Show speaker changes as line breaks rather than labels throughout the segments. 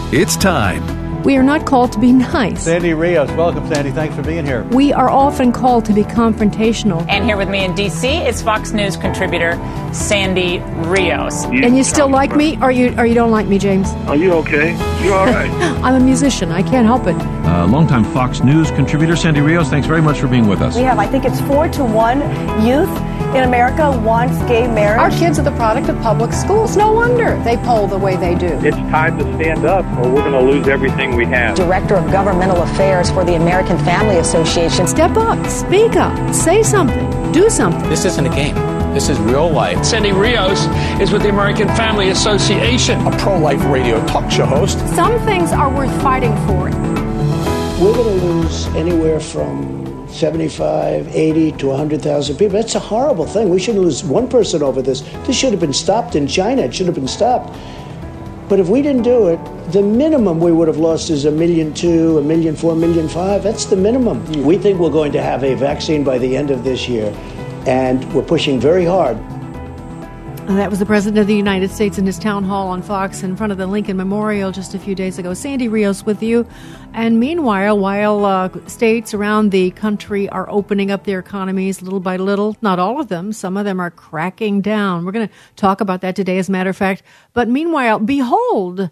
It's time.
We are not called to be nice.
Sandy Rios. Welcome, Sandy. Thanks for being here.
We are often called to be confrontational.
And here with me in D.C. is Fox News contributor Sandy Rios.
And you still like me, or you don't like me, James?
Are you okay? You're all right.
I'm a musician. I can't help it.
Longtime Fox News contributor Sandy Rios, thanks very much for being with us.
We have, I think it's 4-1 youth in America wants gay marriage.
Our kids are the product of public schools. No wonder they poll the way they do.
It's time to stand up or we're going to lose everything we have.
Director of Governmental Affairs for the American Family Association.
Step up, speak up, say something, do something.
This isn't a game. This is real life.
Sandy Rios is with the American Family Association.
A pro-life radio talk show host.
Some things are worth fighting for.
We're going to lose anywhere from 75, 80 to 100,000 people. That's a horrible thing. We shouldn't lose one person over this. This should have been stopped in China. It should have been stopped. But if we didn't do it, the minimum we would have lost is 1.2 million, 1.4 million, 1.5 million. That's the minimum. We think we're going to have a vaccine by the end of this year, and we're pushing very hard.
And that was the President of the United States in his town hall on Fox in front of the Lincoln Memorial just a few days ago. Sandy Rios with you. And meanwhile, while states around the country are opening up their economies little by little, not all of them, some of them are cracking down. We're going to talk about that today, as a matter of fact. But meanwhile, behold,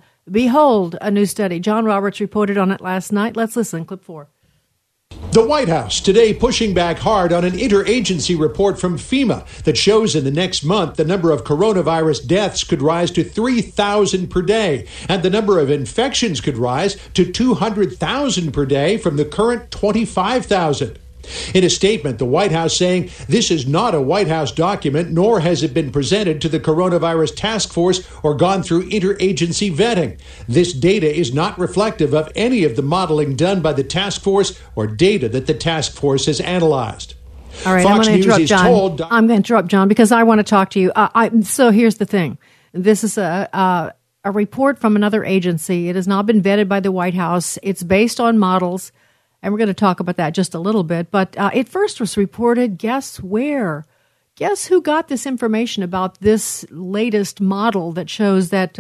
a new study. John Roberts reported on it last night. Let's listen. Clip 4.
The White House today pushing back hard on an interagency report from FEMA that shows in the next month the number of coronavirus deaths could rise to 3,000 per day, and the number of infections could rise to 200,000 per day from the current 25,000. In a statement, the White House saying this is not a White House document, nor has it been presented to the coronavirus task force or gone through interagency vetting. This data is not reflective of any of the modeling done by the task force or data that the task force has analyzed.
All right,
Fox
I'm going to
News
interrupt John. I'm going to interrupt John because I want to talk to you. So here's the thing. This is a report from another agency. It has not been vetted by the White House. It's based on models. And we're going to talk about that just a little bit. But it first was reported, guess where? Guess who got this information about this latest model that shows that,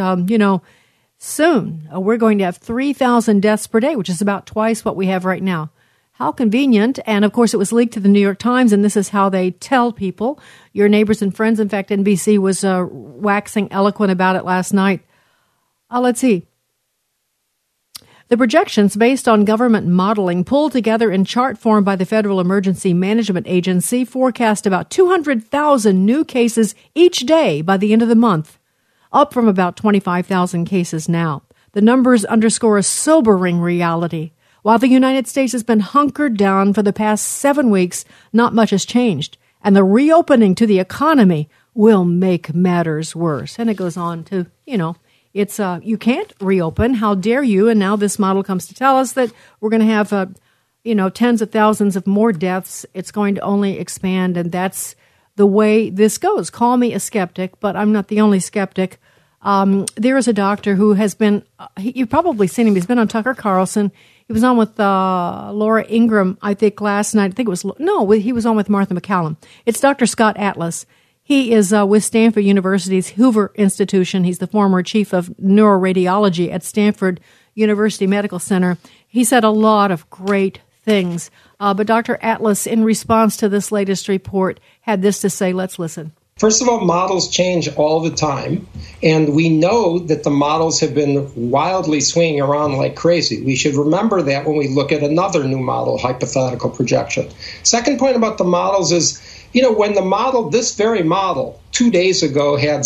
soon we're going to have 3,000 deaths per day, which is about twice what we have right now. How convenient. And, of course, it was leaked to the New York Times, and this is how they tell people, your neighbors and friends. In fact, NBC was waxing eloquent about it last night. Let's see. The projections based on government modeling pulled together in chart form by the Federal Emergency Management Agency forecast about 200,000 new cases each day by the end of the month, up from about 25,000 cases now. The numbers underscore a sobering reality. While the United States has been hunkered down for the past 7 weeks, not much has changed, and the reopening to the economy will make matters worse. And it goes on to, it's you can't reopen. How dare you? And now this model comes to tell us that we're going to have, tens of thousands of more deaths. It's going to only expand, and that's the way this goes. Call me a skeptic, but I'm not the only skeptic. There is a doctor who has been, you've probably seen him. He's been on Tucker Carlson. He was on with Laura Ingraham, I think, last night. He was on with Martha McCallum. It's Dr. Scott Atlas. He is with Stanford University's Hoover Institution. He's the former chief of neuroradiology at Stanford University Medical Center. He said a lot of great things. But Dr. Atlas, in response to this latest report, had this to say. Let's listen.
First of all, models change all the time, and we know that the models have been wildly swinging around like crazy. We should remember that when we look at another new model, hypothetical projection. Second point about the models is, when the model, this very model, 2 days ago had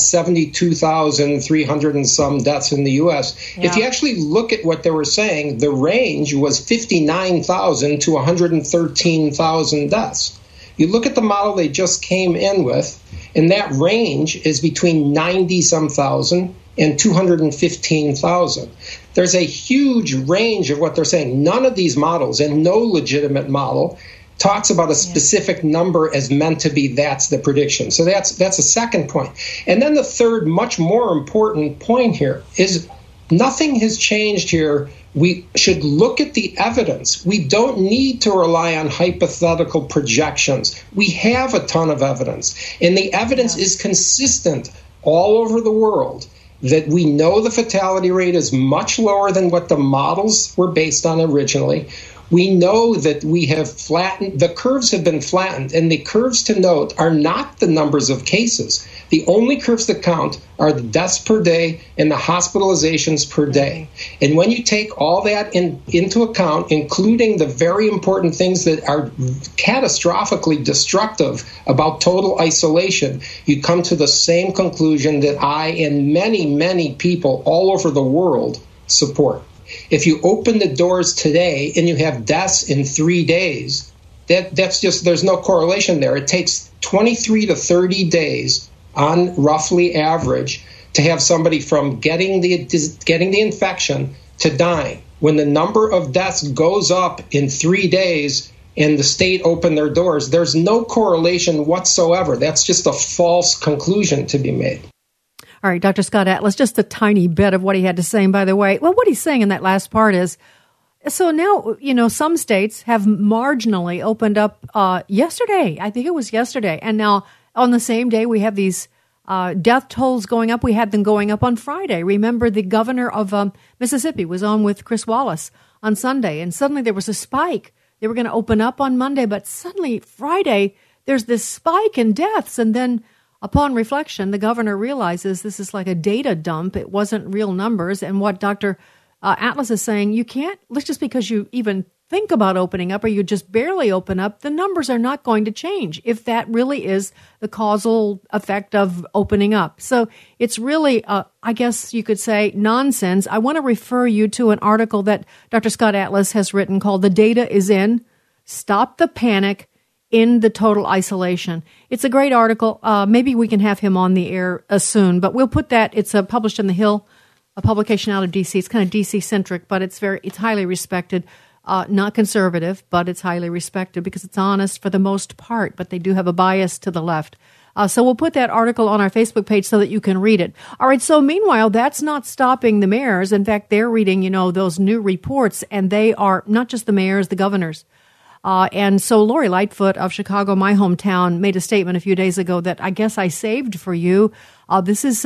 72,300 and some deaths in the U.S. Yeah. If you actually look at what they were saying, the range was 59,000 to 113,000 deaths. You look at the model they just came in with, and that range is between 90-some thousand and 215,000. There's a huge range of what they're saying. None of these models, and no legitimate model, talks about a specific number as meant to be that's the prediction. So that's a second point. And then the third, much more important point here is nothing has changed here. We should look at the evidence. We don't need to rely on hypothetical projections. We have a ton of evidence, and the evidence is consistent all over the world. that we know the fatality rate is much lower than what the models were based on originally. We know that we have flattened, the curves have been flattened, and the curves to note are not the numbers of cases. The only curves that count are the deaths per day and the hospitalizations per day. And when you take all that into account, including the very important things that are catastrophically destructive about total isolation, you come to the same conclusion that I and many, many people all over the world support. If you open the doors today and you have deaths in 3 days, that's just, there's no correlation there. It takes 23 to 30 days on roughly average to have somebody from getting the infection to dying. When the number of deaths goes up in 3 days and the state opened their doors, there's no correlation whatsoever. That's just a false conclusion to be made.
All right, Dr. Scott Atlas, just a tiny bit of what he had to say. And by the way, well, what he's saying in that last part is, so now, some states have marginally opened up yesterday. I think it was yesterday. And now on the same day, we have these death tolls going up. We had them going up on Friday. Remember, the governor of Mississippi was on with Chris Wallace on Sunday, and suddenly there was a spike. They were going to open up on Monday, but suddenly Friday, there's this spike in deaths. And then upon reflection, the governor realizes this is like a data dump. It wasn't real numbers. And what Dr. Atlas is saying, you can't, just because you even think about opening up or you just barely open up, the numbers are not going to change if that really is the causal effect of opening up. So it's really, I guess you could say, nonsense. I want to refer you to an article that Dr. Scott Atlas has written called The Data is In, Stop the Panic in the Total Isolation. It's a great article. Maybe we can have him on the air soon, but we'll put that. It's published in The Hill, a publication out of D.C. It's kind of D.C.-centric, but it's highly respected. Not conservative, but it's highly respected because it's honest for the most part, but they do have a bias to the left. So we'll put that article on our Facebook page so that you can read it. All right, so meanwhile, that's not stopping the mayors. In fact, they're reading, those new reports, and they are not just the mayors, the governors. And so Lori Lightfoot of Chicago, my hometown, made a statement a few days ago that I guess I saved for you. This is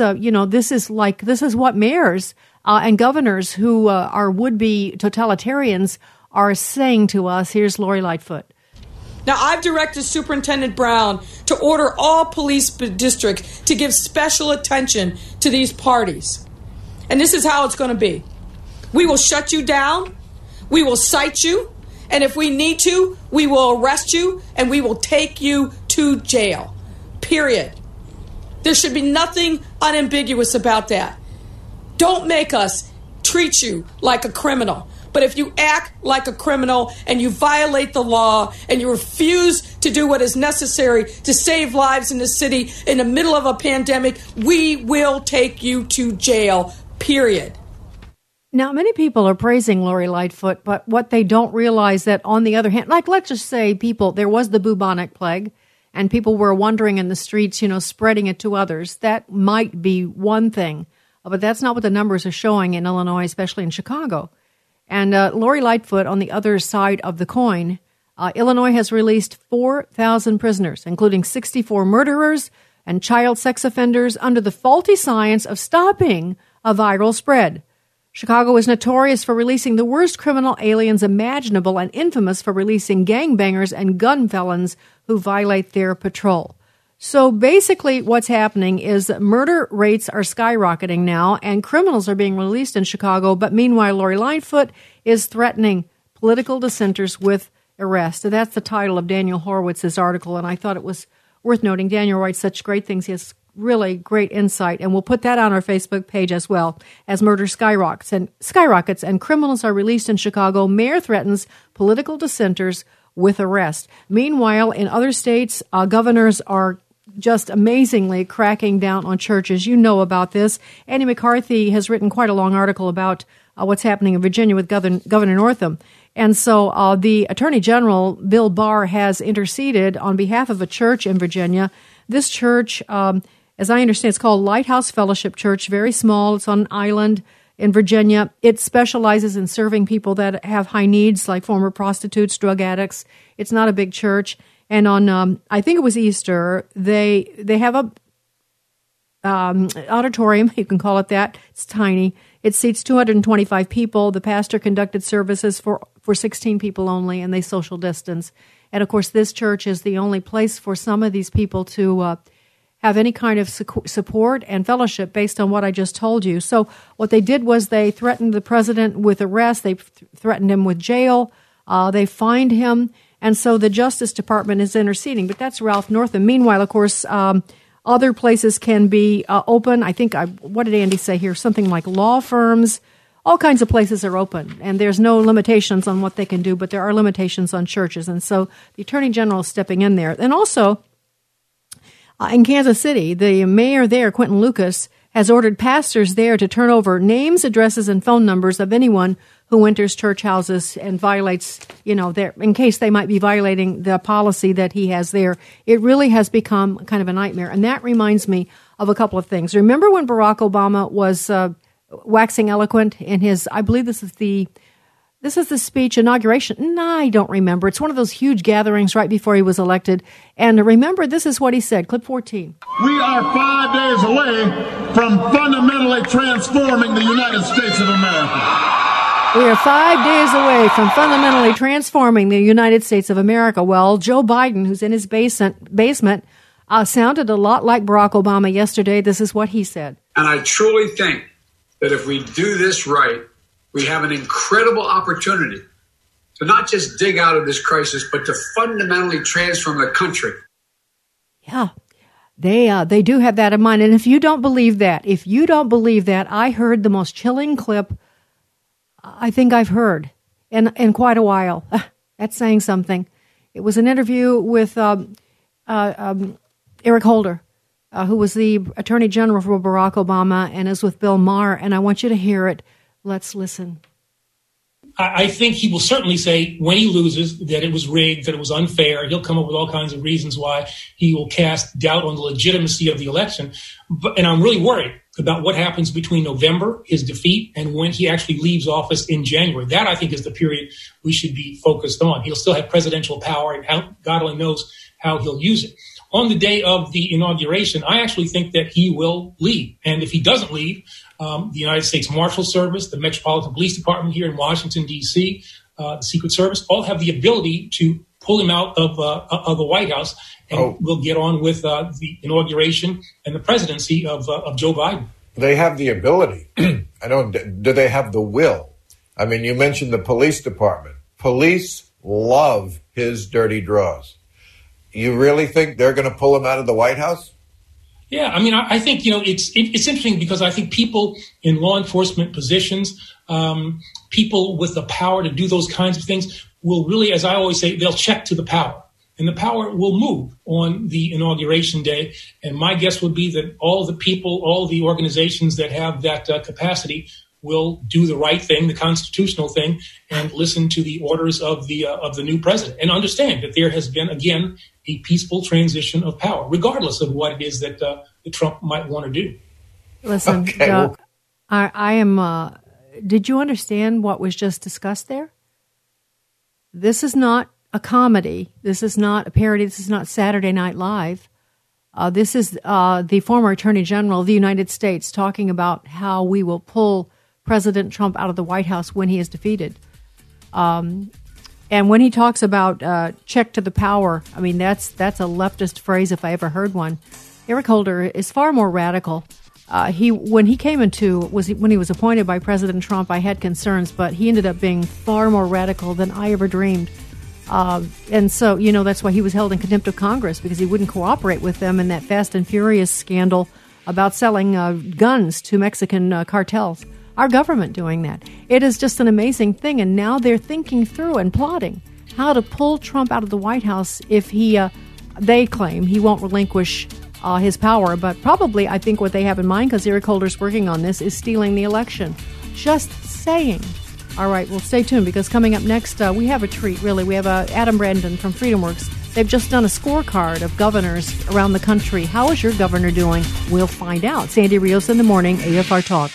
what mayors and governors who are would-be totalitarians are saying to us. Here's Lori Lightfoot.
Now, I've directed Superintendent Brown to order all police districts to give special attention to these parties. And this is how it's going to be. We will shut you down. We will cite you. And if we need to, we will arrest you and we will take you to jail. Period. There should be nothing unambiguous about that. Don't make us treat you like a criminal. But if you act like a criminal and you violate the law and you refuse to do what is necessary to save lives in the city in the middle of a pandemic, we will take you to jail. Period.
Now, many people are praising Lori Lightfoot, but what they don't realize that on the other hand, like let's just say there was the bubonic plague and people were wandering in the streets, spreading it to others. That might be one thing, but that's not what the numbers are showing in Illinois, especially in Chicago. And Lori Lightfoot, on the other side of the coin, Illinois has released 4,000 prisoners, including 64 murderers and child sex offenders under the faulty science of stopping a viral spread. Chicago is notorious for releasing the worst criminal aliens imaginable and infamous for releasing gangbangers and gun felons who violate their patrol. So basically what's happening is that murder rates are skyrocketing now and criminals are being released in Chicago, but meanwhile Lori Lightfoot is threatening political dissenters with arrest. So that's the title of Daniel Horowitz's article, and I thought it was worth noting. Daniel writes such great things. He has really great insight, and we'll put that on our Facebook page as well. As murder skyrockets and criminals are released in Chicago, mayor threatens political dissenters with arrest. Meanwhile, in other states, governors are just amazingly cracking down on churches. You know about this. Andy McCarthy has written quite a long article about what's happening in Virginia with Governor Northam. And so the Attorney General, Bill Barr, has interceded on behalf of a church in Virginia. This church, as I understand, it's called Lighthouse Fellowship Church, very small. It's on an island in Virginia. It specializes in serving people that have high needs, like former prostitutes, drug addicts. It's not a big church. And on, I think it was Easter, they have auditorium, you can call it that. It's tiny. It seats 225 people. The pastor conducted services for 16 people only, and they social distance. And, of course, this church is the only place for some of these people to have any kind of support and fellowship based on what I just told you. So what they did was they threatened the president with arrest. They threatened him with jail. They fined him. And so the Justice Department is interceding. But that's Ralph Northam. Meanwhile, of course, other places can be open. I think, what did Andy say here? Something like law firms. All kinds of places are open, and there's no limitations on what they can do, but there are limitations on churches. And so the Attorney General is stepping in there. And also, in Kansas City, the mayor there, Quentin Lucas, has ordered pastors there to turn over names, addresses, and phone numbers of anyone who enters church houses and violates, in case they might be violating the policy that he has there. It really has become kind of a nightmare. And that reminds me of a couple of things. Remember when Barack Obama was waxing eloquent in his, I believe this is the speech inauguration. No, I don't remember. It's one of those huge gatherings right before he was elected. And remember, this is what he said. Clip 14.
We are 5 days away from fundamentally transforming the United States of America.
We are 5 days away from fundamentally transforming the United States of America. Well, Joe Biden, who's in his basement, sounded a lot like Barack Obama yesterday. This is what he said.
And I truly think that if we do this right, we have an incredible opportunity to not just dig out of this crisis, but to fundamentally transform the country.
Yeah, they do have that in mind. And if you don't believe that, I heard the most chilling clip I think I've heard in quite a while. That's saying something. It was an interview with Eric Holder, who was the Attorney General for Barack Obama and is with Bill Maher, and I want you to hear it. Let's listen.
I think he will certainly say when he loses that it was rigged, that it was unfair. He'll come up with all kinds of reasons why he will cast doubt on the legitimacy of the election. And I'm really worried about what happens between November, his defeat, and when he actually leaves office in January. That, I think, is the period we should be focused on. He'll still have presidential power, and God only knows how he'll use it. On the day of the inauguration, I actually think that he will leave. And if he doesn't leave, the United States Marshal Service, the Metropolitan Police Department here in Washington, D.C., the Secret Service, all have the ability to pull him out of the White House, and we'll get on with the inauguration and the presidency of Joe Biden.
They have the ability. Do they have the will? I mean, you mentioned the police department. Police love his dirty draws. You really think they're going to pull him out of the White House?
Yeah, I mean, I think, it's interesting because I think people in law enforcement positions, people with the power to do those kinds of things will really, as I always say, they'll check to the power. And the power will move on the inauguration day. And my guess would be that all the people, all the organizations that have that capacity will do the right thing, the constitutional thing, and listen to the orders of the new president, and understand that there has been, again, a peaceful transition of power, regardless of what it is that Trump might want to do.
Listen,
okay,
Doug, I am. Did you understand what was just discussed there? This is not a comedy. This is not a parody. This is not Saturday Night Live. This is the former Attorney General of the United States talking about how we will pull President Trump out of the White House when he is defeated. And when he talks about check to the power, I mean, that's a leftist phrase if I ever heard one. Eric Holder is far more radical. When he was appointed by President Trump, I had concerns, but he ended up being far more radical than I ever dreamed. And so, that's why he was held in contempt of Congress, because he wouldn't cooperate with them in that Fast and Furious scandal about selling guns to Mexican cartels. Our government doing that. It is just an amazing thing. And now they're thinking through and plotting how to pull Trump out of the White House if they claim he won't relinquish his power. But probably, I think what they have in mind, because Eric Holder's working on this, is stealing the election. Just saying. All right, well, stay tuned, because coming up next, we have a treat, really. We have Adam Brandon from FreedomWorks. They've just done a scorecard of governors around the country. How is your governor doing? We'll find out. Sandy Rios in the morning, AFR Talk.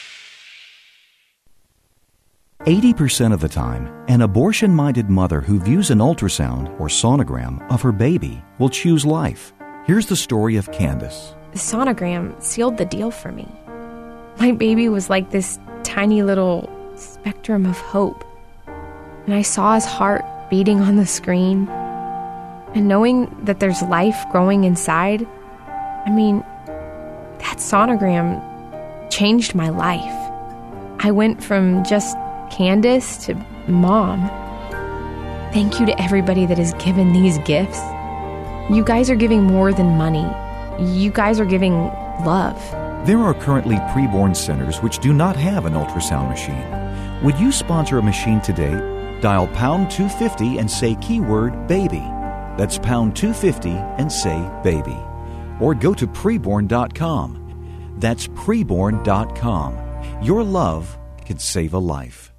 80% of the time, an abortion-minded mother who views an ultrasound or sonogram of her baby will choose life. Here's the story of Candace.
The sonogram sealed the deal for me. My baby was like this tiny little spectrum of hope. And I saw his heart beating on the screen. And knowing that there's life growing inside, I mean, that sonogram changed my life. I went from just Candace to Mom. Thank you to everybody that has given these gifts. You guys are giving more than money. You guys are giving love.
There are currently preborn centers which do not have an ultrasound machine. Would you sponsor a machine today? Dial pound 250 and say keyword baby. That's pound 250 and say baby. Or go to preborn.com. That's preborn.com. Your love could save a life.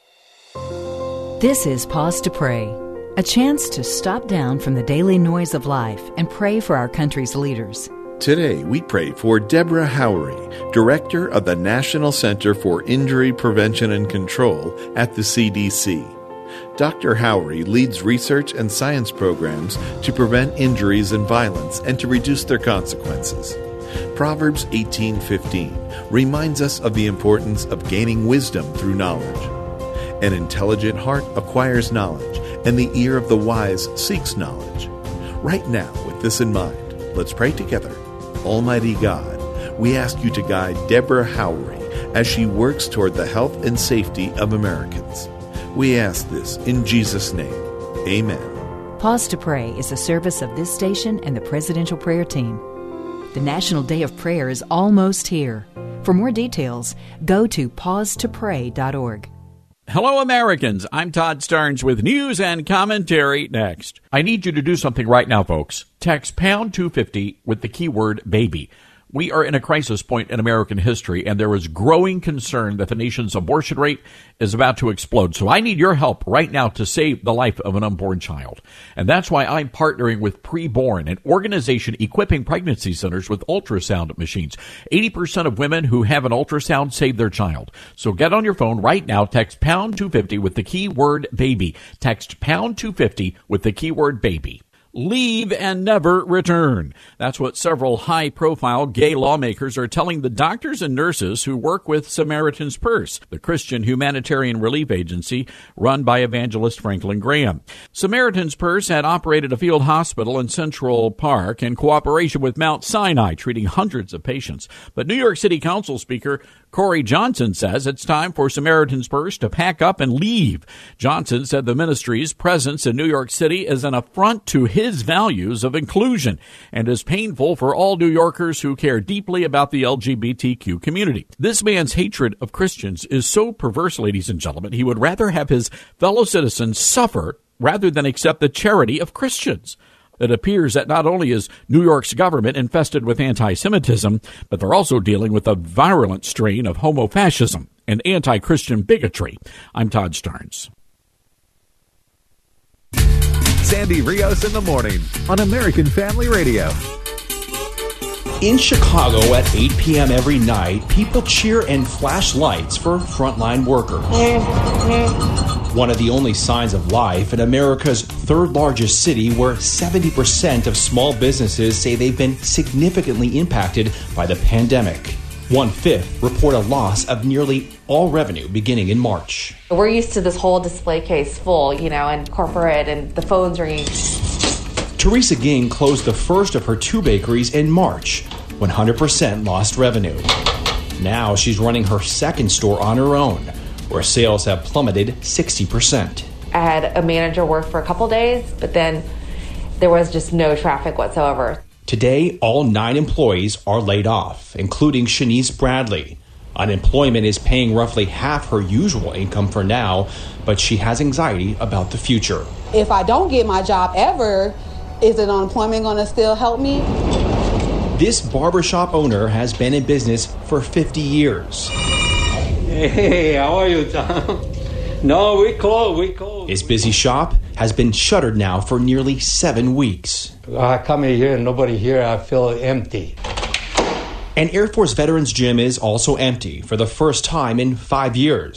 This is Pause to Pray, a chance to stop down from the daily noise of life and pray for our country's leaders.
Today, we pray for Deborah Howery, Director of the National Center for Injury Prevention and Control at the CDC. Dr. Howery leads research and science programs to prevent injuries and violence and to reduce their consequences. Proverbs 18:15 reminds us of the importance of gaining wisdom through knowledge. An intelligent heart acquires knowledge, and the ear of the wise seeks knowledge. Right now, with this in mind, let's pray together. Almighty God, we ask you to guide Deborah Howery as she works toward the health and safety of Americans. We ask this in Jesus' name. Amen.
Pause to Pray is a service of this station and the Presidential Prayer Team. The National Day of Prayer is almost here. For more details, go to pausetopray.org.
Hello, Americans. I'm Todd Starnes with news and commentary next. I need you to do something right now, folks. Text pound 250 with the keyword baby. We are in a crisis point in American history, and there is growing concern that the nation's abortion rate is about to explode. So I need your help right now to save the life of an unborn child. And that's why I'm partnering with Preborn, an organization equipping pregnancy centers with ultrasound machines. 80% of women who have an ultrasound save their child. So get on your phone right now, text pound 250 with the keyword baby. Text pound 250 with the keyword baby. Leave and never return. That's what several high-profile gay lawmakers are telling the doctors and nurses who work with Samaritan's Purse, the Christian humanitarian relief agency run by evangelist Franklin Graham. Samaritan's Purse had operated a field hospital in Central Park in cooperation with Mount Sinai, treating hundreds of patients. But New York City Council Speaker Corey Johnson says it's time for Samaritan's Purse to pack up and leave. Johnson said the ministry's presence in New York City is an affront to his values of inclusion and is painful for all New Yorkers who care deeply about the LGBTQ community. This man's hatred of Christians is so perverse, ladies and gentlemen, he would rather have his fellow citizens suffer rather than accept the charity of Christians. It appears that not only is New York's government infested with anti-Semitism, but they're also dealing with a virulent strain of homofascism and anti-Christian bigotry. I'm Todd Starnes.
Sandy Rios in the morning on American Family Radio.
In Chicago at 8 p.m. every night, people cheer and flash lights for frontline workers. One of the only signs of life in America's third largest city, where 70% of small businesses say they've been significantly impacted by the pandemic. 1/5 report a loss of nearly all revenue beginning in March.
We're used to this whole display case full, and corporate and the phones ringing.
Teresa Ging closed the first of her 2 bakeries in March, 100% lost revenue. Now she's running her second store on her own, where sales have plummeted 60%.
I had a manager work for a couple days, but then there was just no traffic whatsoever.
Today, all 9 employees are laid off, including Shanice Bradley. Unemployment is paying roughly half her usual income for now, but she has anxiety about the future.
If I don't get my job ever, is the unemployment going to still help me?
This barbershop owner has been in business for 50 years.
Hey, how are you, Tom? No, we closed.
His busy shop has been shuttered now for nearly 7 weeks.
I come in here and nobody here, I feel empty.
An Air Force Veterans Gym is also empty for the first time in 5 years.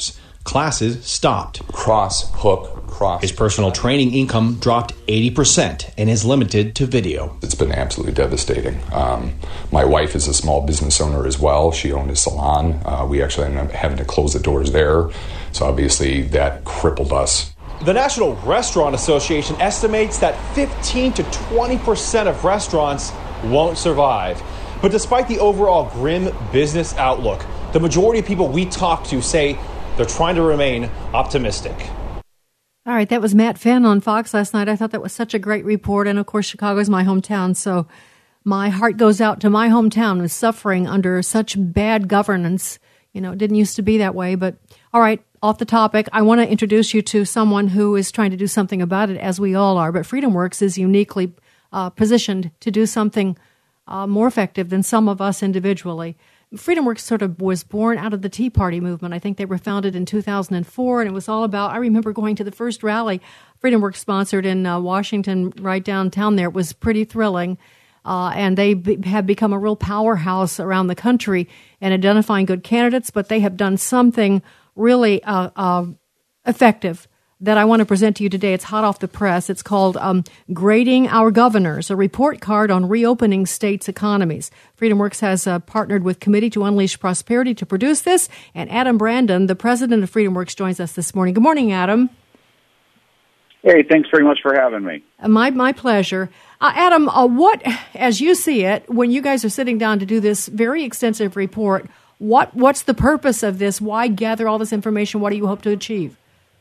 Classes stopped.
Cross-hook.
His personal training income dropped 80% and is limited to video.
It's been absolutely devastating. My wife is a small business owner as well. She owned a salon. We actually ended up having to close the doors there. So obviously that crippled us.
The National Restaurant Association estimates that 15 to 20% of restaurants won't survive. But despite the overall grim business outlook, the majority of people we talk to say they're trying to remain optimistic.
All right, that was Matt Finn on Fox last night. I thought that was such a great report. And, of course, Chicago is my hometown, so my heart goes out to my hometown who's suffering under such bad governance. You know, it didn't used to be that way. But, all right, off the topic, I want to introduce you to someone who is trying to do something about it, as we all are. But FreedomWorks is uniquely positioned to do something more effective than some of us individually. FreedomWorks sort of was born out of the Tea Party movement. I think they were founded in 2004, and it was all about, I remember going to the first rally FreedomWorks sponsored in Washington, right downtown there. It was pretty thrilling, and they have become a real powerhouse around the country in identifying good candidates, but they have done something really effective that I want to present to you today. It's hot off the press. It's called Grading Our Governors, a report card on reopening states' economies. FreedomWorks has partnered with Committee to Unleash Prosperity to produce this, and Adam Brandon, the president of FreedomWorks, joins us this morning. Good morning, Adam.
Hey, thanks very much for having me.
My pleasure. Adam, what, as you see it, when you guys are sitting down to do this very extensive report, what's the purpose of this? Why gather all this information? What do you hope to achieve?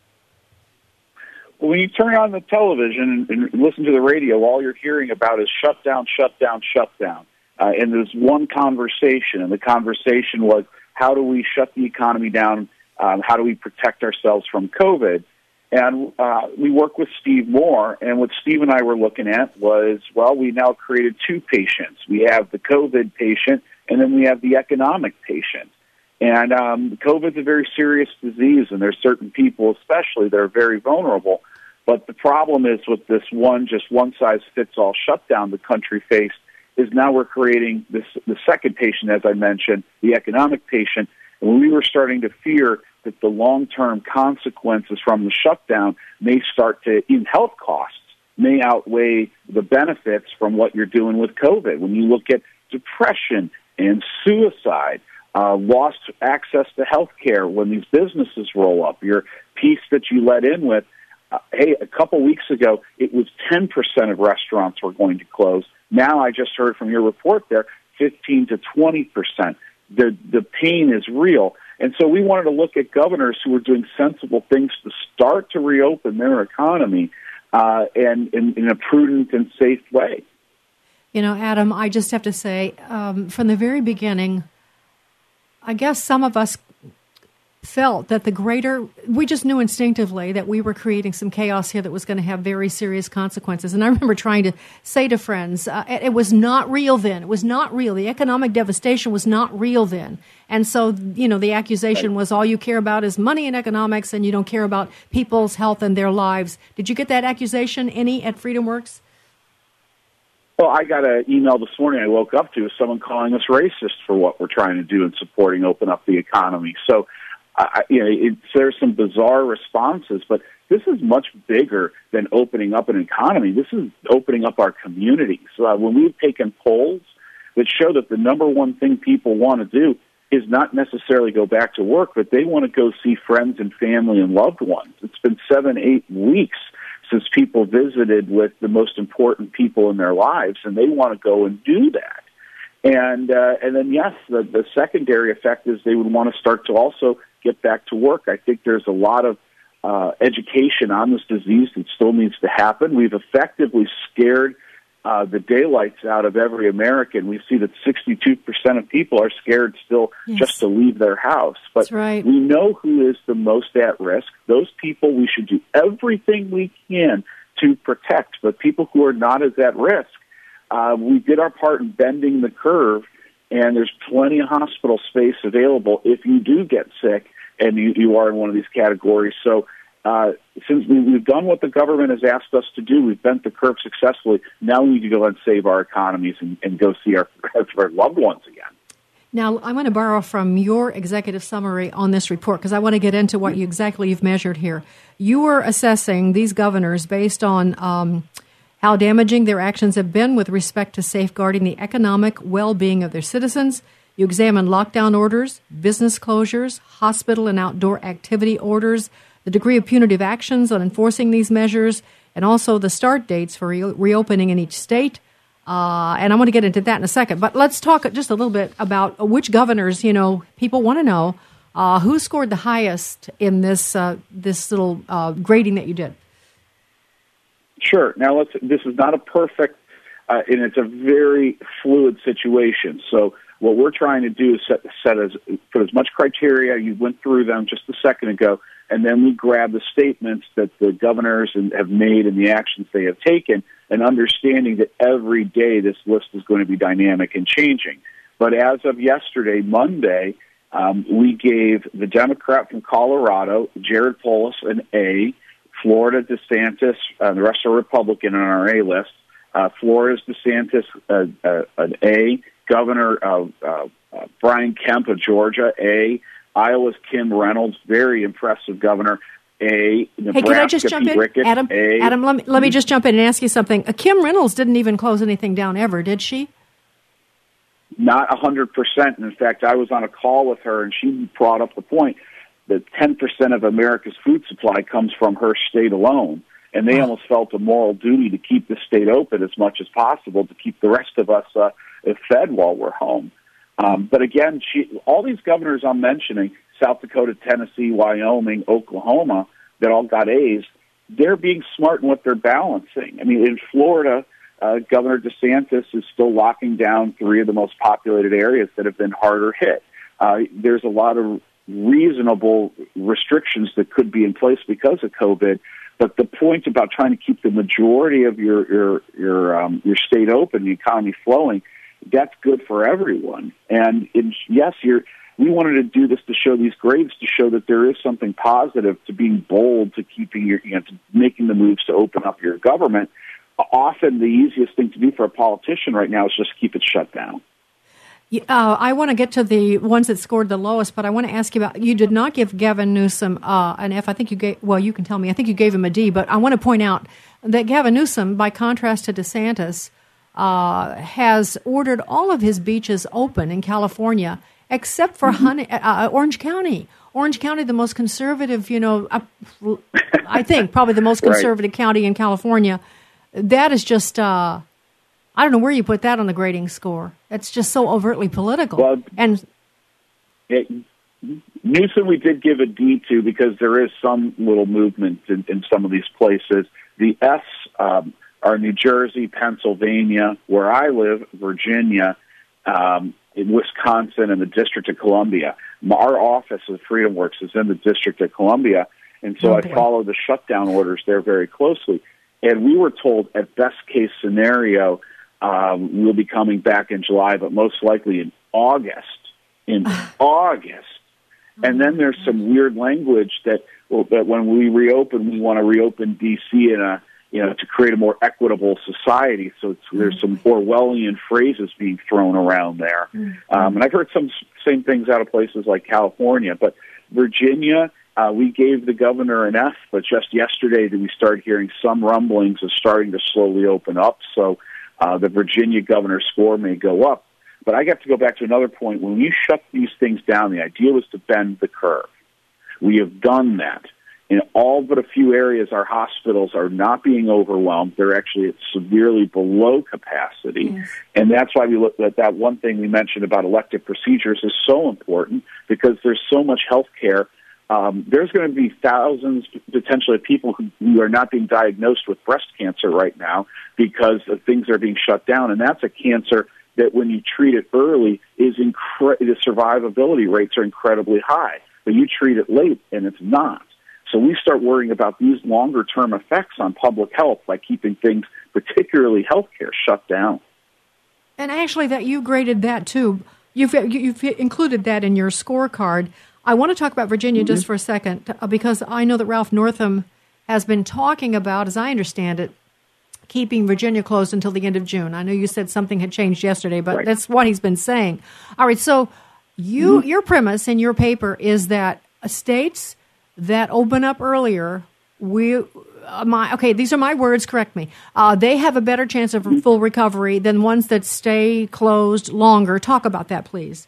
When you turn on the television and listen to the radio, all you're hearing about is shutdown, shutdown, shutdown. And there's one conversation, and the conversation was, how do we shut the economy down? How do we protect ourselves from COVID? And we worked with Steve Moore, and what Steve and I were looking at was, well, we now created two patients. We have the COVID patient, and then we have the economic patient. And COVID is a very serious disease, and there's certain people especially that are very vulnerable. But the problem is with this one-size-fits-all shutdown the country faced is now we're creating the second patient, as I mentioned, the economic patient. And we were starting to fear that the long-term consequences from the shutdown may start to, in health costs, may outweigh the benefits from what you're doing with COVID. When you look at depression and suicide, lost access to health care when these businesses roll up, your piece that you let in with, hey, a couple weeks ago, it was 10% of restaurants were going to close. Now I just heard from your report there, 15 to 20%. The pain is real. And so we wanted to look at governors who were doing sensible things to start to reopen their economy and in a prudent and safe way.
You know, Adam, I just have to say, from the very beginning, I guess some of us felt that we just knew instinctively that we were creating some chaos here that was going to have very serious consequences. And I remember trying to say to friends, it was not real then. It was not real. The economic devastation was not real then. And so, you know, the accusation was all you care about is money and economics and you don't care about people's health and their lives. Did you get that accusation any at FreedomWorks?
Well, I got an email this morning I woke up to, someone calling us racist for what we're trying to do in supporting open up the economy. So, there's some bizarre responses, but this is much bigger than opening up an economy. This is opening up our communities. When we've taken polls that show that the number one thing people want to do is not necessarily go back to work, but they want to go see friends and family and loved ones. It's been 7-8 weeks since people visited with the most important people in their lives, and they want to go and do that. And then, yes, the secondary effect is they would want to start to also get back to work. I think there's a lot of education on this disease that still needs to happen. We've effectively scared the daylights out of every American. We see that 62% of people are scared still just to leave their house. But we know who is the most at risk. Those people we should do everything we can to protect. But people who are not as at risk, we did our part in bending the curve, and there's plenty of hospital space available if you do get sick and you are in one of these categories. So since we've done what the government has asked us to do, we've bent the curve successfully, now we need to go and save our economies and go see our loved ones again.
Now, I want to borrow from your executive summary on this report because I want to get into what you've measured here. You were assessing these governors based on how damaging their actions have been with respect to safeguarding the economic well-being of their citizens. You examined lockdown orders, business closures, hospital and outdoor activity orders, the degree of punitive actions on enforcing these measures, and also the start dates for reopening in each state. And I want to get into that in a second. But let's talk just a little bit about which governors, people want to know who scored the highest in this little grading that you did.
Sure. Now, this is not a perfect, and it's a very fluid situation. So what we're trying to do is put as much criteria. You went through them just a second ago, and then we grab the statements that the governors have made and the actions they have taken, and understanding that every day this list is going to be dynamic and changing. But as of yesterday, Monday, we gave the Democrat from Colorado, Jared Polis, an A, Florida DeSantis, the rest are Republican on our A list, Florida's DeSantis, an A, Governor Brian Kemp of Georgia, A, Iowa's Kim Reynolds, very impressive governor, A. Nebraska,
hey, can I just jump in?
Ricketts,
Adam,
A.
Adam, let me just jump in and ask you something. Kim Reynolds didn't even close anything down ever, did she?
Not 100%. In fact, I was on a call with her, and she brought up the point that 10% of America's food supply comes from her state alone, and they almost felt a moral duty to keep the state open as much as possible to keep the rest of us fed while we're home. But again, all these governors I'm mentioning, South Dakota, Tennessee, Wyoming, Oklahoma, that all got A's, they're being smart in what they're balancing. I mean, in Florida, Governor DeSantis is still locking down 3 of the most populated areas that have been harder hit. There's a lot of reasonable restrictions that could be in place because of COVID. But the point about trying to keep the majority of your state open, the economy flowing, that's good for everyone. And yes, we wanted to do this to show these grades, to show that there is something positive to being bold, to keeping to making the moves to open up your government. Often the easiest thing to do for a politician right now is just keep it shut down.
I want to get to the ones that scored the lowest, but I want to ask you about, you did not give Gavin Newsom an F. I think you gave, well, you can tell me. I think you gave him a D, but I want to point out that Gavin Newsom, by contrast to DeSantis, has ordered all of his beaches open in California, except for Orange County. Orange County, the most conservative, I think probably the most conservative county in California. That is just, I don't know where you put that on the grading score. It's just so overtly political.
Well, Newsom we did give a D to because there is some little movement in some of these places. The S are New Jersey, Pennsylvania, where I live, Virginia, in Wisconsin, and the District of Columbia. Our office of Freedom Works is in the District of Columbia, and so I follow the shutdown orders there very closely. And we were told, at best case scenario, we'll be coming back in July, but most likely in August. And then there's some weird language that when we reopen, we want to reopen D.C. to create a more equitable society. So there's some Orwellian phrases being thrown around there. And I've heard some same things out of places like California. But Virginia, we gave the governor an F, but just yesterday we started hearing some rumblings of starting to slowly open up. So the Virginia governor's score may go up. But I got to go back to another point. When you shut these things down, the idea was to bend the curve. We have done that. In all but a few areas, our hospitals are not being overwhelmed. They're actually at severely below capacity. Yes. And that's why we looked at that one thing we mentioned about elective procedures is so important, because there's so much health care. There's going to be thousands, potentially, of people who are not being diagnosed with breast cancer right now because things are being shut down. And that's a cancer that when you treat it early, the survivability rates are incredibly high. But you treat it late, and it's not. So we start worrying about these longer-term effects on public health by keeping things, particularly healthcare, shut down.
And actually, that you graded that too. You've included that in your scorecard. I want to talk about Virginia just for a second, because I know that Ralph Northam has been talking about, as I understand it, keeping Virginia closed until the end of June. I know you said something had changed yesterday, but that's what he's been saying. All right, so Your premise in your paper is that states that open up earlier, these are my words, correct me, they have a better chance of full recovery than ones that stay closed longer. Talk about that, please.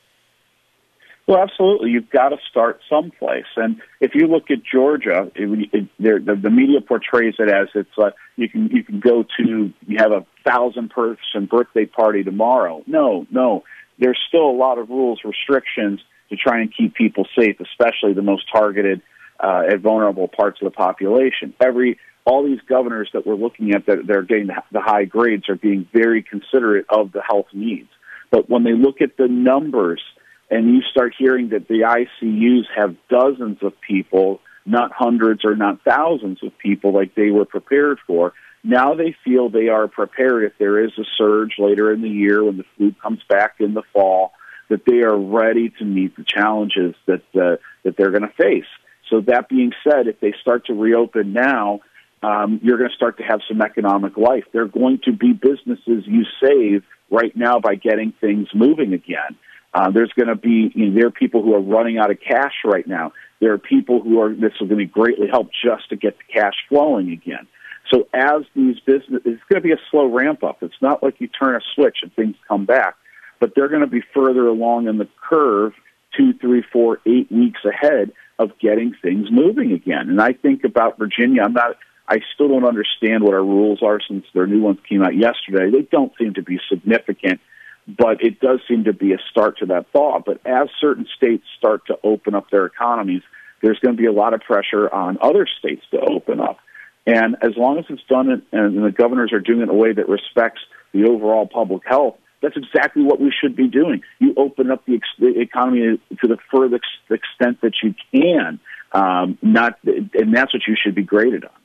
Well, absolutely. You've got to start someplace. And if you look at Georgia, the media portrays it as it's you can go to, you have 1,000-person birthday party tomorrow. No. There's still a lot of rules, restrictions to try and keep people safe, especially the most targeted and vulnerable parts of the population. All these governors that we're looking at that they're getting the high grades are being very considerate of the health needs. But when they look at the numbers, and you start hearing that the ICUs have dozens of people, not hundreds or not thousands of people like they were prepared for, now they feel they are prepared if there is a surge later in the year when the flu comes back in the fall, that they are ready to meet the challenges that they're going to face. So that being said, if they start to reopen now, you're going to start to have some economic life. There are going to be businesses you save right now by getting things moving again. There's going to be, there are people who are running out of cash right now. There are people this will going to greatly help just to get the cash flowing again. So as these businesses, it's going to be a slow ramp up. It's not like you turn a switch and things come back, but they're going to be further along in the curve, 2, 3, 4, 8 weeks ahead of getting things moving again. And I think about Virginia, I still don't understand what our rules are since their new ones came out yesterday. They don't seem to be significant, but it does seem to be a start to that thaw. But as certain states start to open up their economies, there's going to be a lot of pressure on other states to open up. And as long as it's done and the governors are doing it in a way that respects the overall public health, that's exactly what we should be doing. You open up the economy to the furthest extent that you can, and that's what you should be graded on.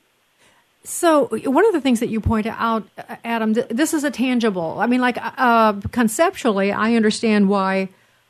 So one of the things that you point out, Adam, this is a tangible. I mean, conceptually, I understand why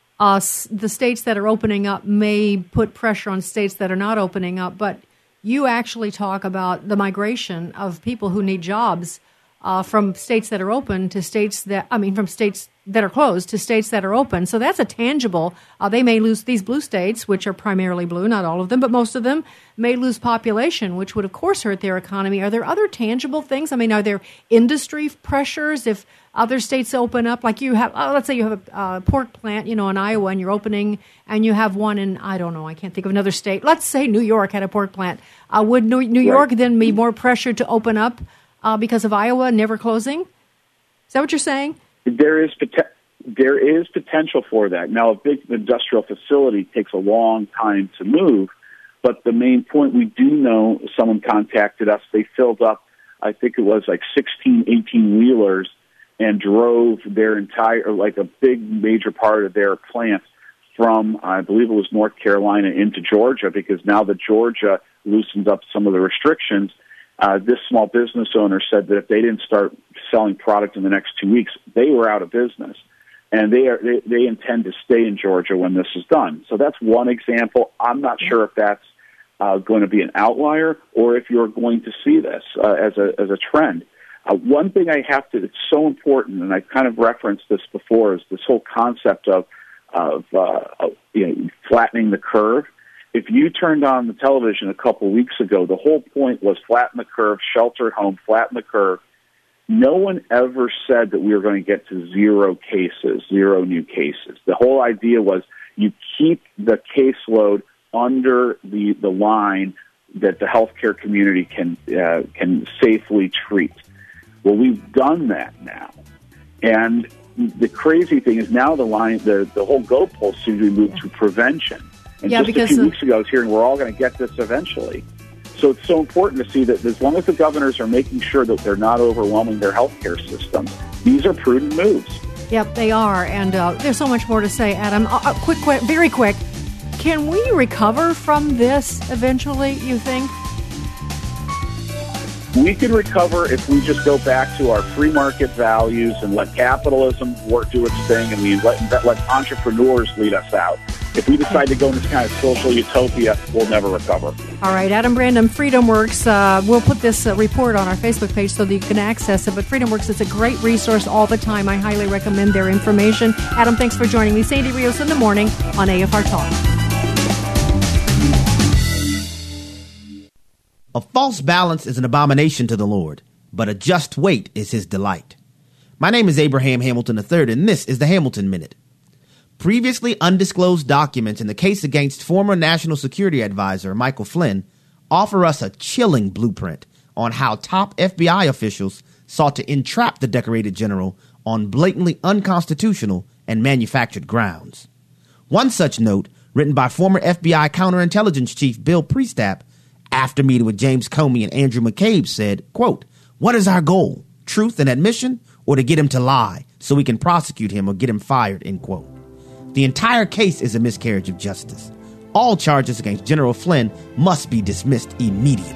the states that are opening up may put pressure on states that are not opening up, but you actually talk about the migration of people who need jobs from states that are open to from states that are closed to states that are open. So that's a tangible. They may lose these blue states, which are primarily blue, not all of them, but most of them may lose population, which would, of course, hurt their economy. Are there other tangible things? I mean, are there industry pressures if other states open up? Like you have, let's say you have a pork plant, in Iowa, and you're opening, and you have one in, I don't know, I can't think of another state. Let's say New York had a pork plant. Would New York then be more pressured to open up because of Iowa never closing? Is that what you're saying? There
is potential for that. Now, a big industrial facility takes a long time to move, but the main point, we do know, someone contacted us, they filled up, I think it was like 16, 18-wheelers and drove their entire, a big major part of their plant from, I believe it was North Carolina into Georgia, because now that Georgia loosened up some of the restrictions, this small business owner said that if they didn't start selling product in the next 2 weeks, they were out of business. And they intend to stay in Georgia when this is done. So that's one example. I'm not sure if that's going to be an outlier or if you're going to see this as a trend. One thing it's so important, and I've kind of referenced this before, is this whole concept of flattening the curve. If you turned on the television a couple of weeks ago, the whole point was flatten the curve, shelter at home, flatten the curve. No one ever said that we were going to get to zero new cases. The whole idea was you keep the caseload under the line that the healthcare community can safely treat. Well, we've done that now. And the crazy thing is now the whole goalpost seems to be moved to prevention. And just a few weeks ago, I was hearing we're all going to get this eventually. So it's so important to see that as long as the governors are making sure that they're not overwhelming their healthcare system, these are prudent moves.
Yep, they are. And there's so much more to say, Adam. Very quick. Can we recover from this eventually, you think?
We can recover if we just go back to our free market values and let capitalism do its thing, and we let entrepreneurs lead us out. if we decide to go in this kind of social utopia, we'll never recover.
All right, Adam Brandom, FreedomWorks. We'll put this report on our Facebook page so that you can access it. But FreedomWorks is a great resource all the time. I highly recommend their information. Adam, thanks for joining me. Sandy Rios in the morning on AFR Talk.
A false balance is an abomination to the Lord, but a just weight is his delight. My name is Abraham Hamilton III, and this is the Hamilton Minute. Previously undisclosed documents in the case against former National Security Advisor Michael Flynn offer us a chilling blueprint on how top FBI officials sought to entrap the decorated general on blatantly unconstitutional and manufactured grounds. One such note, written by former FBI counterintelligence chief Bill Priestap, after meeting with James Comey and Andrew McCabe, said, quote, "What is our goal? Truth and admission, or to get him to lie so we can prosecute him or get him fired," end quote. The entire case is a miscarriage of justice. All charges against General Flynn must be dismissed immediately.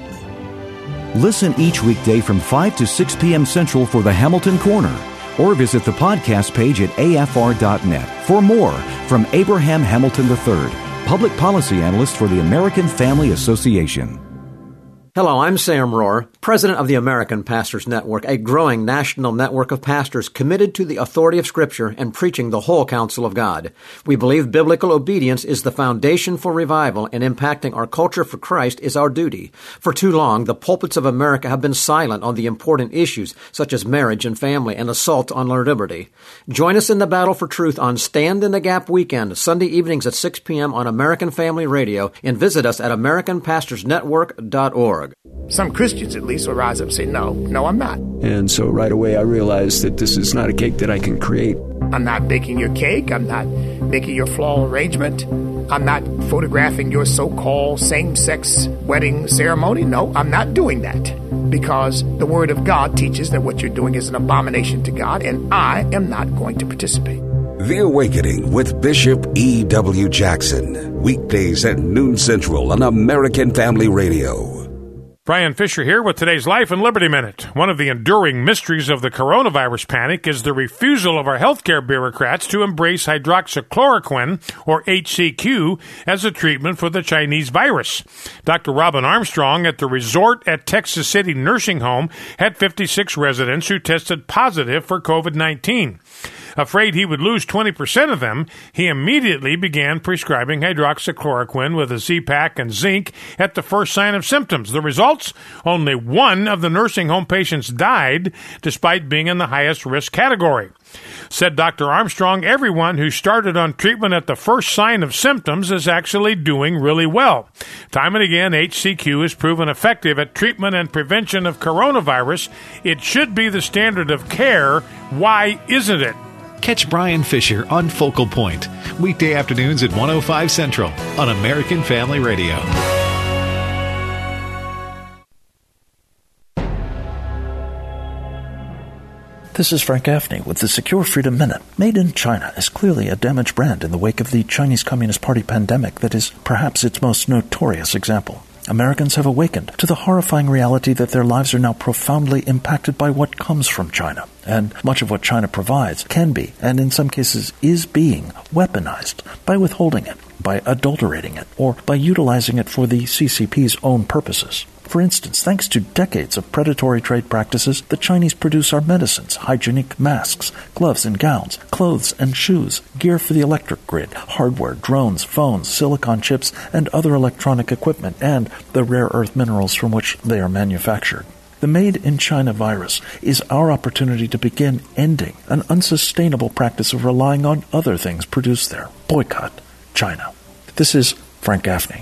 Listen each weekday from 5 to 6 p.m. Central for the Hamilton Corner, or visit the podcast page at afr.net for more from Abraham Hamilton III, Public Policy Analyst for the American Family Association.
Hello, I'm Sam Rohr, President of the American Pastors Network, a growing national network of pastors committed to the authority of Scripture and preaching the whole counsel of God. We believe biblical obedience is the foundation for revival, and impacting our culture for Christ is our duty. For too long, the pulpits of America have been silent on the important issues such as marriage and family and assault on our liberty. Join us in the battle for truth on Stand in the Gap weekend, Sunday evenings at 6 p.m. on American Family Radio, and visit us at AmericanPastorsNetwork.org.
Some Christians, at least, will rise up and say, no, I'm not.
And so right away I realized that this is not a cake that I can create.
I'm not baking your cake. I'm not making your floral arrangement. I'm not photographing your so-called same-sex wedding ceremony. No, I'm not doing that, because the Word of God teaches that what you're doing is an abomination to God, and I am not going to participate.
The Awakening with Bishop E.W. Jackson. Weekdays at noon Central on American Family Radio.
Brian Fisher here with today's Life and Liberty Minute. One of the enduring mysteries of the coronavirus panic is the refusal of our healthcare bureaucrats to embrace hydroxychloroquine, or HCQ, as a treatment for the Chinese virus. Dr. Robin Armstrong at the Resort at Texas City Nursing Home had 56 residents who tested positive for COVID-19. Afraid he would lose 20% of them, he immediately began prescribing hydroxychloroquine with a Z-Pak and zinc at the first sign of symptoms. The results? Only one of the nursing home patients died, despite being in the highest risk category. Said Dr. Armstrong, everyone who started on treatment at the first sign of symptoms is actually doing really well. Time and again, HCQ is proven effective at treatment and prevention of coronavirus. It should be the standard of care. Why isn't it?
Catch Brian Fisher on Focal Point, weekday afternoons at 1:05 Central on American Family Radio.
This is Frank Gaffney with the Secure Freedom Minute. Made in China is clearly a damaged brand in the wake of the Chinese Communist Party pandemic that is perhaps its most notorious example. Americans have awakened to the horrifying reality that their lives are now profoundly impacted by what comes from China. And much of what China provides can be, and in some cases is being, weaponized by withholding it, by adulterating it, or by utilizing it for the CCP's own purposes. For instance, thanks to decades of predatory trade practices, the Chinese produce our medicines, hygienic masks, gloves and gowns, clothes and shoes, gear for the electric grid, hardware, drones, phones, silicon chips, and other electronic equipment, and the rare earth minerals from which they are manufactured. The Made in China virus is our opportunity to begin ending an unsustainable practice of relying on other things produced there. Boycott China. This is Frank Gaffney.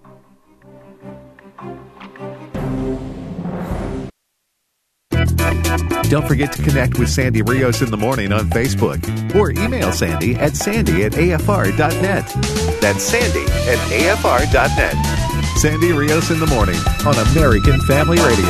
Don't forget to connect with Sandy Rios in the morning on Facebook, or email Sandy at sandy@afr.net. That's sandy@afr.net. Sandy Rios in the morning on American Family Radio.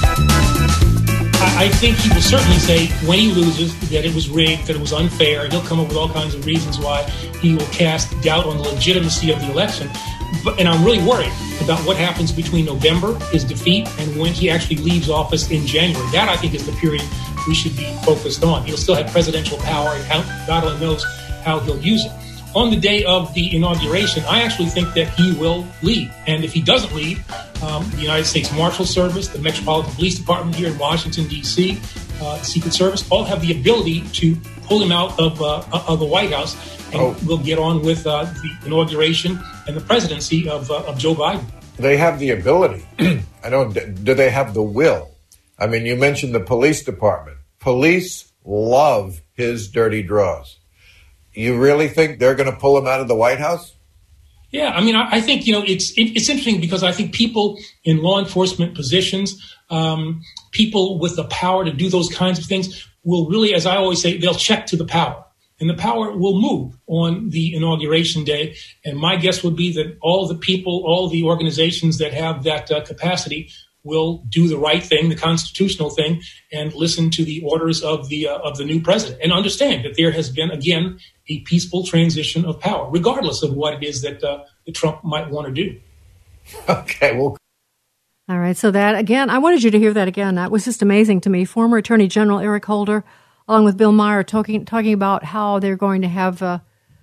I think he will certainly say when he loses that it was rigged, that it was unfair. He'll come up with all kinds of reasons why he will cast doubt on the legitimacy of the election. And I'm really worried about what happens between November, his defeat, and when he actually leaves office in January. That, I think, is the period we should be focused on. He'll still have presidential power, and God only knows how he'll use it. on the day of the inauguration, I actually think that he will leave. And if he doesn't leave, the United States Marshal Service, the Metropolitan Police Department here in Washington, D.C., the Secret Service, all have the ability to pull him out of the White House, and we'll get on with the inauguration and the presidency of Joe Biden.
They have the ability. I don't. Do they have the will? I mean, you mentioned the police department. Police love his dirty draws. You really think they're going to pull him out of the White House?
Yeah, I mean, I think, it's interesting because I think people in law enforcement positions, people with the power to do those kinds of things will really, as I always say, they'll check to the power. And the power will move on the inauguration day. And my guess would be that all the people, all the organizations that have that capacity will do the right thing, the constitutional thing, and listen to the orders of the new president, and understand that there has been, again, a peaceful transition of power, regardless of what it is that Trump might want to do.
Okay, well.
All right, so that, again, I wanted you to hear that again. That was just amazing to me. Former Attorney General Eric Holder, along with Bill Maher, talking about how they're going to have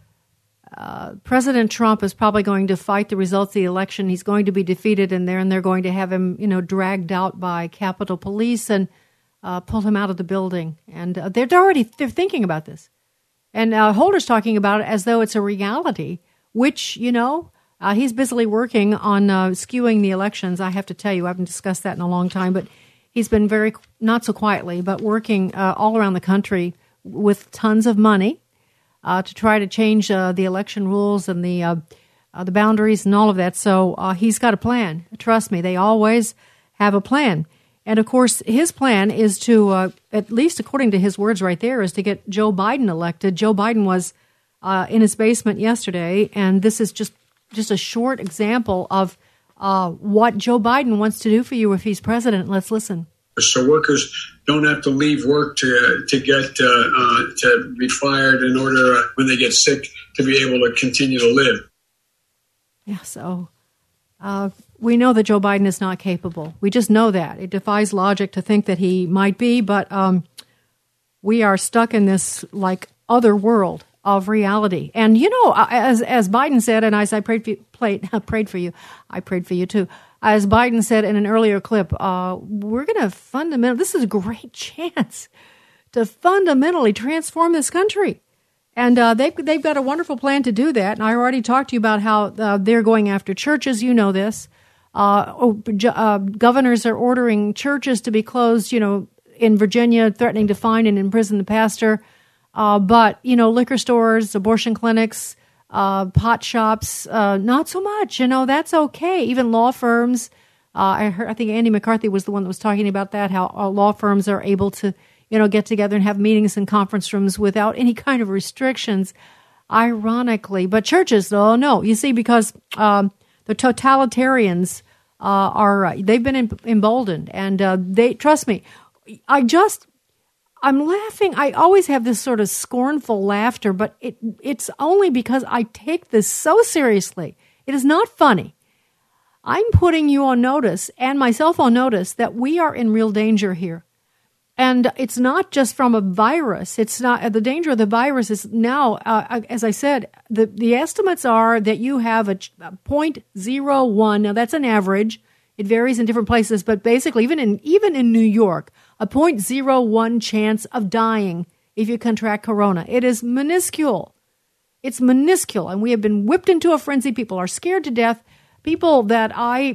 President Trump is probably going to fight the results of the election. He's going to be defeated in there, and they're going to have him, dragged out by Capitol Police and pull him out of the building. And they're thinking about this. And Holder's talking about it as though it's a reality, which, he's busily working on skewing the elections. I have to tell you, I haven't discussed that in a long time, but he's been very, not so quietly, but working all around the country with tons of money to try to change the election rules and the boundaries and all of that. So he's got a plan. Trust me, they always have a plan. And, of course, his plan is to, at least according to his words right there, is to get Joe Biden elected. Joe Biden was in his basement yesterday, and this is just a short example of what Joe Biden wants to do for you if he's president. Let's listen.
So workers don't have to leave work to be fired in order when they get sick to be able to continue to live.
Yeah, so we know that Joe Biden is not capable. We just know that. It defies logic to think that he might be, but we are stuck in this other world of reality. And as Biden said, and as I prayed for you too. As Biden said in an earlier clip, we're going to this is a great chance to fundamentally transform this country. And they've got a wonderful plan to do that. And I already talked to you about how they're going after churches. You know this. Governors are ordering churches to be closed, in Virginia, threatening to fine and imprison the pastor. But liquor stores, abortion clinics, pot shops, not so much. That's okay. Even law firms. I think Andy McCarthy was the one that was talking about that, how law firms are able to, get together and have meetings in conference rooms without any kind of restrictions, ironically. But churches, though, no. You see, because the totalitarians they've been emboldened. And trust me, I'm laughing. I always have this sort of scornful laughter, but it's only because I take this so seriously. It is not funny. I'm putting you on notice and myself on notice that we are in real danger here. And it's not just from a virus. It's not the danger of the virus is now, as I said, the estimates are that you have a 0.01. Now that's an average. It varies in different places, but basically, even in New York, a 0.01 chance of dying if you contract corona. It is minuscule. It's minuscule, and we have been whipped into a frenzy. People are scared to death. People that I,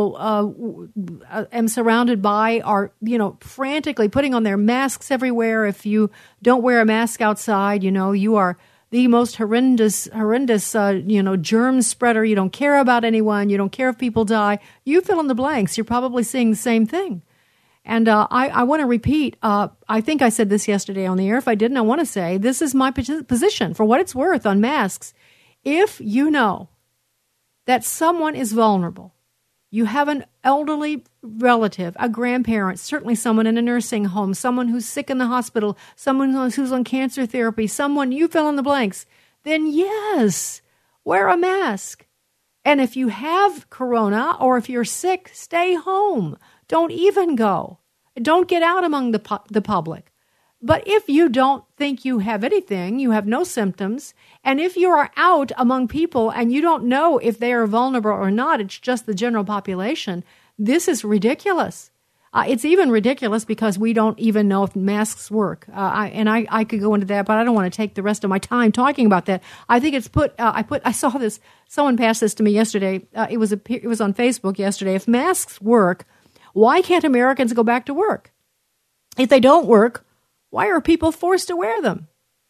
am surrounded by are, frantically putting on their masks everywhere. If you don't wear a mask outside, you are the most horrendous, germ spreader. You don't care about anyone. You don't care if people die. You fill in the blanks. You're probably seeing the same thing. And I want to repeat, I think I said this yesterday on the air. If I didn't, I want to say this is my position for what it's worth on masks. If you know that someone is vulnerable, you have an elderly relative, a grandparent, certainly someone in a nursing home, someone who's sick in the hospital, someone who's on cancer therapy, someone, you fill in the blanks, then yes, wear a mask. And if you have corona or if you're sick, stay home. Don't even go. Don't get out among the public. But if you don't think you have anything, you have no symptoms, and if you are out among people and you don't know if they are vulnerable or not, it's just the general population, this is ridiculous. It's even ridiculous because we don't even know if masks work. I could go into that, but I don't want to take the rest of my time talking about that. I think it's I saw this, someone passed this to me yesterday. It was on Facebook yesterday. If masks work, why can't Americans go back to work? If they don't work, why are people forced to wear them?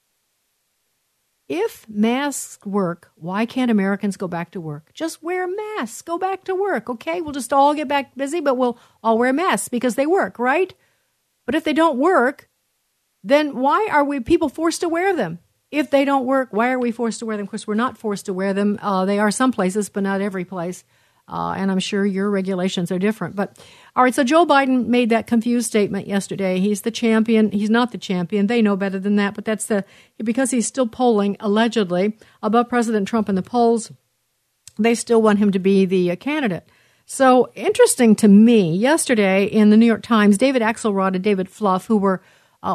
If masks work, why can't Americans go back to work? Just wear masks. Go back to work, okay? We'll just all get back busy, but we'll all wear masks because they work, right? But if they don't work, then why are we people forced to wear them? If they don't work, why are we forced to wear them? Of course, we're not forced to wear them. They are some places, but not every place. And I'm sure your regulations are different. But all right, so Joe Biden made that confused statement yesterday. He's the champion. He's not the champion. They know better than that. But that's because he's still polling, allegedly, above President Trump in the polls. They still want him to be the candidate. So interesting to me, yesterday in the New York Times, David Axelrod and David Fluff, who were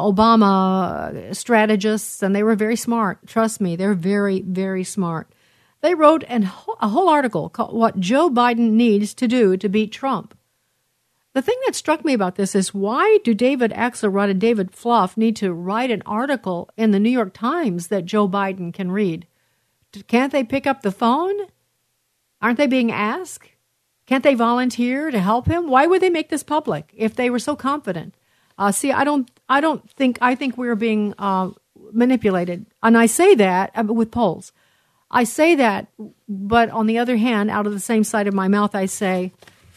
Obama strategists, and they were very smart. Trust me, they're very, very smart. They wrote a whole article called What Joe Biden Needs to Do to Beat Trump. The thing that struck me about this is, why do David Axelrod and David Fluff need to write an article in the New York Times that Joe Biden can read? Can't they pick up the phone? Aren't they being asked? Can't they volunteer to help him? Why would they make this public if they were so confident? I think we're being manipulated. And I say that with polls. I say that, but on the other hand, out of the same side of my mouth, I say,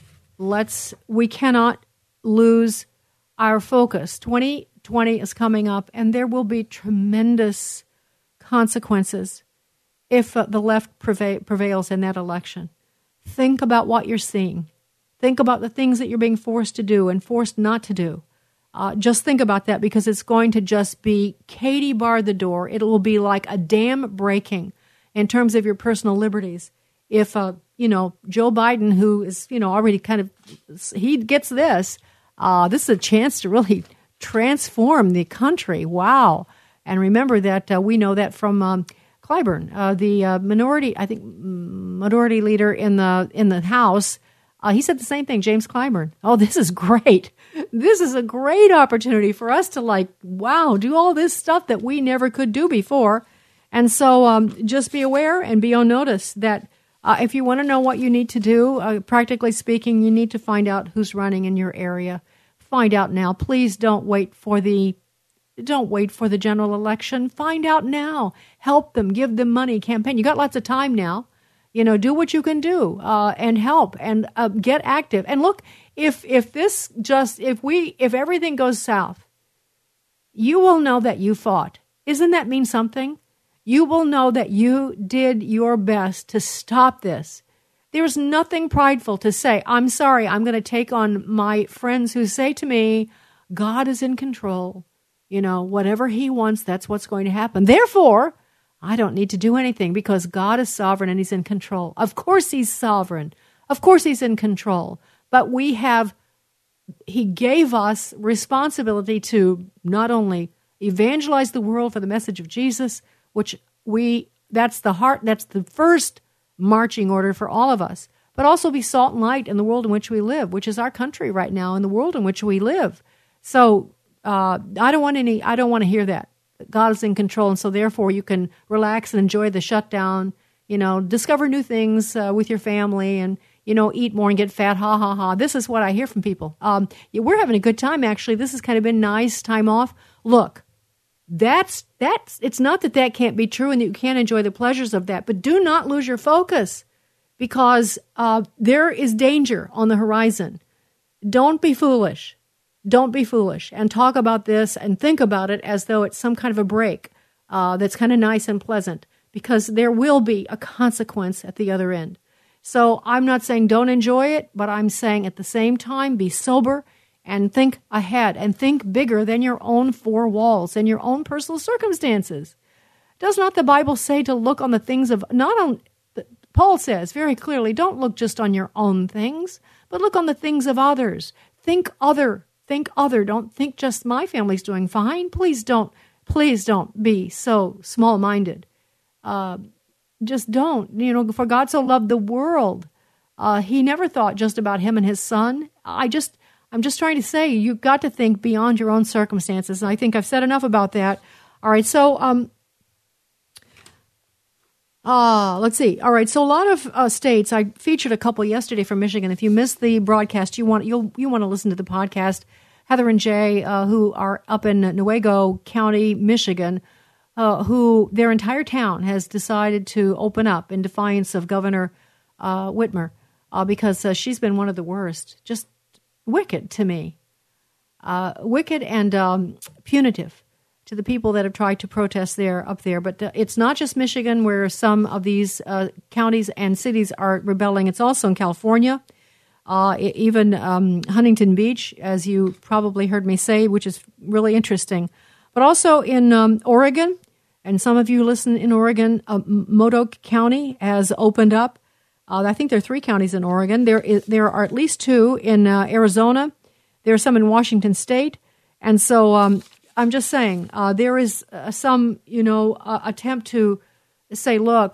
we cannot lose our focus. 2020 is coming up, and there will be tremendous consequences if the left prevails in that election. Think about what you're seeing. Think about the things that you're being forced to do and forced not to do. Just think about that, because it's going to just be Katie bar the door. It will be like a dam breaking in terms of your personal liberties. If, Joe Biden, who is, already he gets this is a chance to really transform the country. Wow. And remember that we know that from Clyburn, the minority leader in the House. He said the same thing, James Clyburn. Oh, this is great. This is a great opportunity for us to do all this stuff that we never could do before. And so just be aware and be on notice that if you want to know what you need to do, practically speaking, you need to find out who's running in your area. Find out now. Please don't wait for the general election. Find out now. Help them. Give them money. Campaign. You got lots of time now. Do what you can do and help and get active. And look, if everything goes south, you will know that you fought. Isn't that mean something? You will know that you did your best to stop this. There's nothing prideful to say, I'm sorry, I'm going to take on my friends who say to me, God is in control. Whatever he wants, that's what's going to happen. Therefore, I don't need to do anything because God is sovereign and he's in control. Of course he's sovereign. Of course he's in control. But he gave us responsibility to not only evangelize the world for the message of Jesus, that's the first marching order for all of us, but also be salt and light in the world in which we live, which is our country right now, in the world in which we live. So I don't want to hear that. God is in control, and so therefore you can relax and enjoy the shutdown, discover new things with your family and, eat more and get fat, ha, ha, ha. This is what I hear from people. We're having a good time, actually. This has kind of been nice time off. Look, it's not that can't be true and that you can't enjoy the pleasures of that, but do not lose your focus because there is danger on the horizon. Don't be foolish. Don't be foolish and talk about this and think about it as though it's some kind of a break that's kind of nice and pleasant, because there will be a consequence at the other end. So I'm not saying don't enjoy it, but I'm saying at the same time, be sober and think ahead and think bigger than your own four walls and your own personal circumstances. Does not the Bible say to look on the things of, Paul says very clearly, don't look just on your own things, but look on the things of others. Think think other. Don't think just my family's doing fine. Please don't be so small-minded. Just don't. For God so loved the world. He never thought just about him and his son. I'm just trying to say, you've got to think beyond your own circumstances. And I think I've said enough about that. All right, so let's see. All right, so a lot of states. I featured a couple yesterday from Michigan. If you missed the broadcast, you want to listen to the podcast. Heather and Jay, who are up in Newaygo County, Michigan, who their entire town has decided to open up in defiance of Governor Whitmer, because she's been one of the worst, just wicked to me, wicked and punitive to the people that have tried to protest up there. But it's not just Michigan where some of these counties and cities are rebelling. It's also in California, even Huntington Beach, as you probably heard me say, which is really interesting. But also in Oregon, and some of you listen in Oregon, Modoc County has opened up. I think there are 3 counties in Oregon. There are at least 2 in Arizona. There are some in Washington State. And so I'm just saying, there is some, attempt to say, look,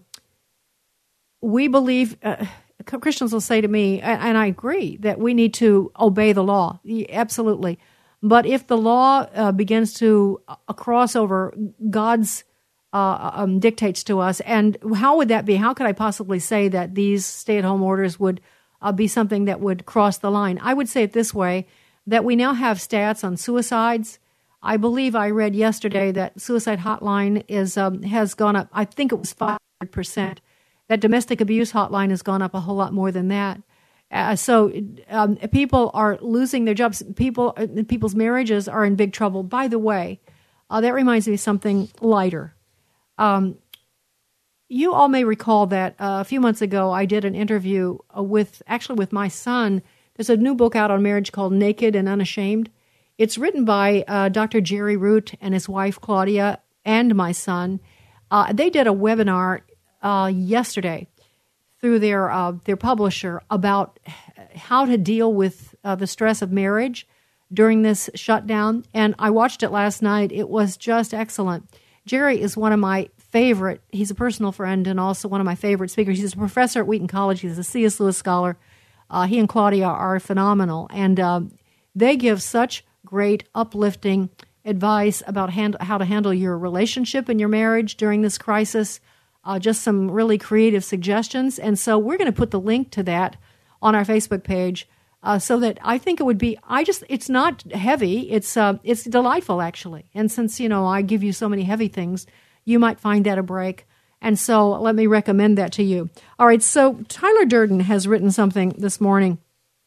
we believe, Christians will say to me, and I agree, that we need to obey the law. Absolutely. But if the law begins to cross over God's dictates to us, and how would that be? How could I possibly say that these stay-at-home orders would be something that would cross the line? I would say it this way, that we now have stats on suicides. I believe I read yesterday that suicide hotline has gone up. I think it was 500%. That domestic abuse hotline has gone up a whole lot more than that. So people are losing their jobs. People's marriages are in big trouble. By the way, that reminds me of something lighter. You all may recall that a few months ago I did an interview with my son. There's a new book out on marriage called Naked and Unashamed. It's written by Dr. Jerry Root and his wife Claudia and my son. They did a webinar yesterday through their publisher about how to deal with the stress of marriage during this shutdown. And I watched it last night. It was just excellent. Jerry is one of my favorite. He's a personal friend and also one of my favorite speakers. He's a professor at Wheaton College. He's a C.S. Lewis scholar. He and Claudia are phenomenal. And they give such great, uplifting advice about how to handle your relationship and your marriage during this crisis. Just some really creative suggestions. And so we're going to put the link to that on our Facebook page so that I think it would be, it's not heavy. It's delightful, actually. And since, I give you so many heavy things, you might find that a break. And so let me recommend that to you. All right, so Tyler Durden has written something this morning.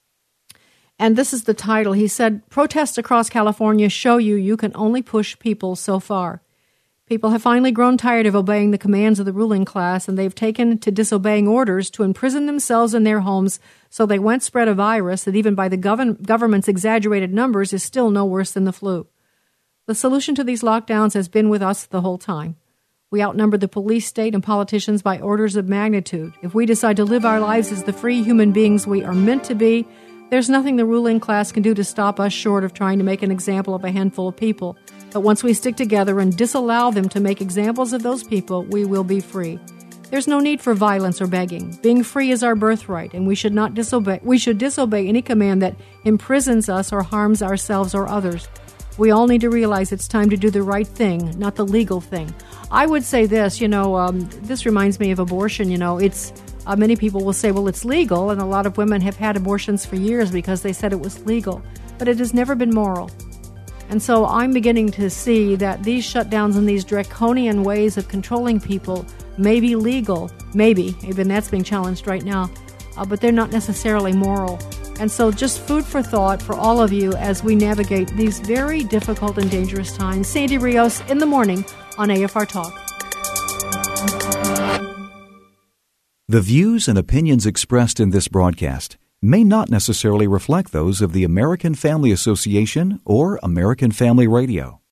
And this is the title. He said, protests across California show you can only push people so far. People have finally grown tired of obeying the commands of the ruling class, and they've taken to disobeying orders to imprison themselves in their homes so they won't spread a virus that even by the government's exaggerated numbers is still no worse than the flu. The solution to these lockdowns has been with us the whole time. We outnumber the police state and politicians by orders of magnitude. If we decide to live our lives as the free human beings we are meant to be, there's nothing the ruling class can do to stop us short of trying to make an example of a handful of people. But once we stick together and disallow them to make examples of those people, we will be free. There's no need for violence or begging. Being free is our birthright, and we should not disobey. We should disobey any command that imprisons us or harms ourselves or others. We all need to realize it's time to do the right thing, not the legal thing. I would say this, this reminds me of abortion. It's many people will say, well, it's legal, and a lot of women have had abortions for years because they said it was legal, but it has never been moral. And so I'm beginning to see that these shutdowns and these draconian ways of controlling people may be legal, maybe, even that's being challenged right now, but they're not necessarily moral. And so just food for thought for all of you as we navigate these very difficult and dangerous times. Sandy Rios in the morning on AFR Talk.
The views and opinions expressed in this broadcast may not necessarily reflect those of the American Family Association or American Family Radio.